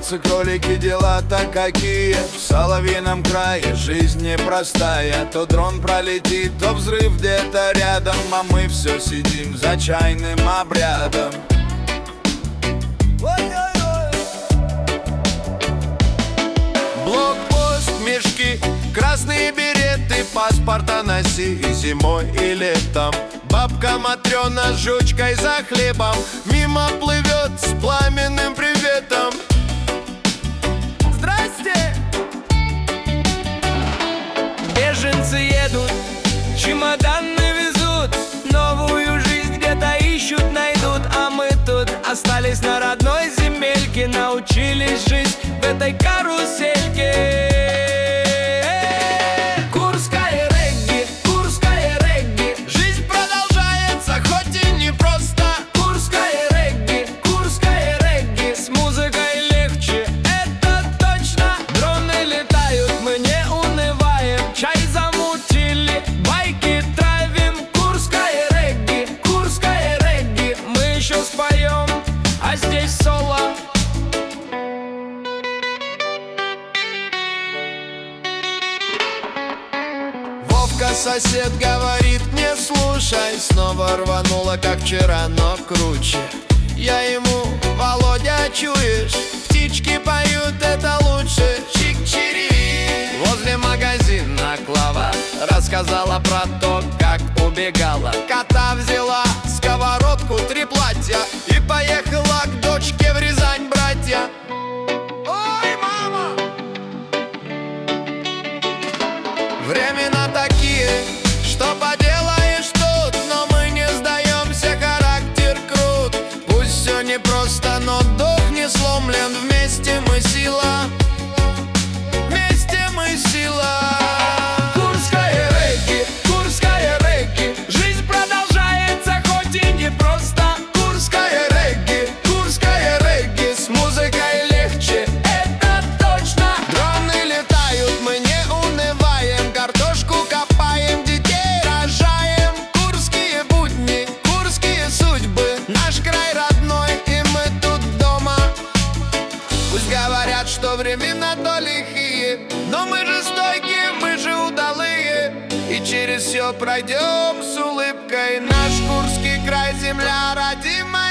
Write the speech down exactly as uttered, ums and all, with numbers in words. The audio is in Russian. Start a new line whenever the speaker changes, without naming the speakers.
Овцы, кролики, дела-то какие. В соловьином крае жизнь непростая. То дрон пролетит, то взрыв где-то рядом, а мы все сидим за чайным обрядом. Блокпост, мешки, красные береты, паспорта носи и зимой, и летом. Бабка Матрена с жучкой за хлебом мимо плывет с пламенным приветом. Здрасте!
Беженцы едут, чемоданы везут, новую жизнь где-то ищут, найдут. А мы тут остались на родной земельке, научились жить в этой карусельке. Курская регги, Курская регги, жизнь продолжается, хоть и непросто. Курская регги, Курская регги, с музыкой легче, это точно. Дроны летают, мы не унываем, чай замутили, байки травим. Курская регги, Курская регги, мы еще споем, а здесь соло.
Вовка, сосед, говорит: не слушай. Снова рванула, как вчера, но круче. Я ему: Володя, чуешь, птички поют, это лучше. Чик-чири. Возле магазина Клава рассказала про то, как убегала. Кота взяла, сковородку, три платья и поехала к дочке в Рязань, братья. Ой, мама! Времена такие, что поделаешь тут, но мы не сдаемся, характер крут. Пусть все непросто, но дух не сломлен. Вместе мы сила, вместе мы сила.
Курская регги, Курская регги, жизнь продолжается, хоть и непросто.
Курская регги, Курская регги, с музыкой легче, это точно. Дроны летают, мы не унываем, картошку копаем, детей рожаем. Курские будни, курские судьбы, наш край родной, и мы тут дома. Пусть говорят, что времена то лихие, но мы же стойкие, мы же удалые. И через все пройдем с улыбкой. Наш Курский край, земля родимая.